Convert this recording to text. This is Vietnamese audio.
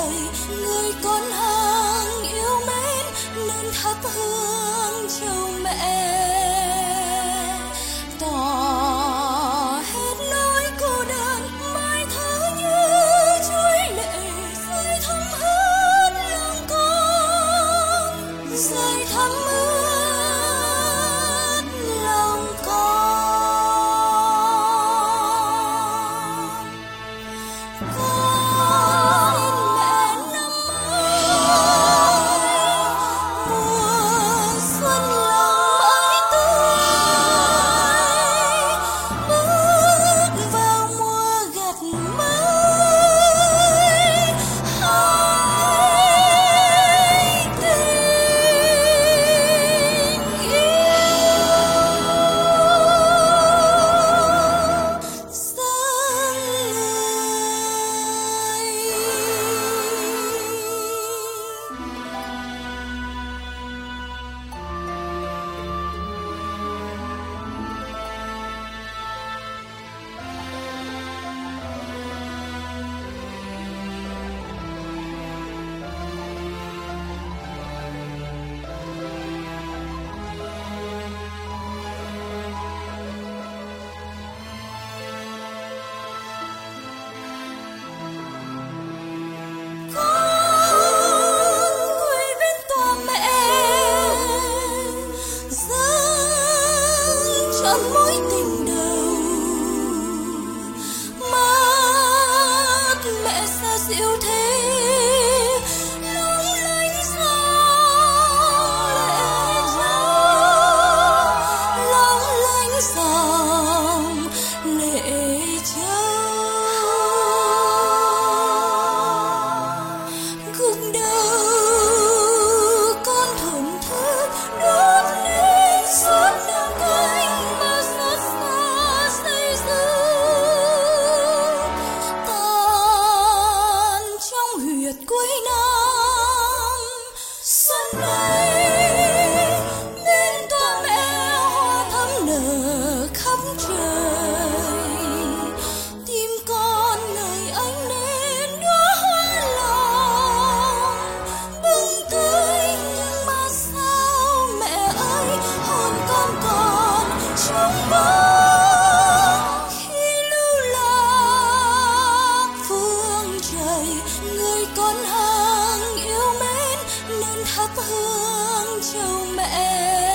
trời, người con hàng yêu mến nên thắp hương trầu mẹ, tỏ hết nỗi cô đơn mai thơ như trôi lệ rơi thấm ướt lòng con, rơi thấm ướt lòng con. Chọn mối tình đầu mắt mẹ xa dịu thế lung linh gió lệ trao long lanh dòng lệ trao gục đầu con thổn thức đốt lên suốt năm cánh cuối năm xuân này bên toa mẹ hoa thắm nở khắp trời, tim con người anh nên đóa hoa lòng bừng tươi, nhưng mà sao mẹ ơi hồn con còn trong bóng khi lưu lạc phương trời, người con hàng yêu mến nên thắp hương trầu mẹ.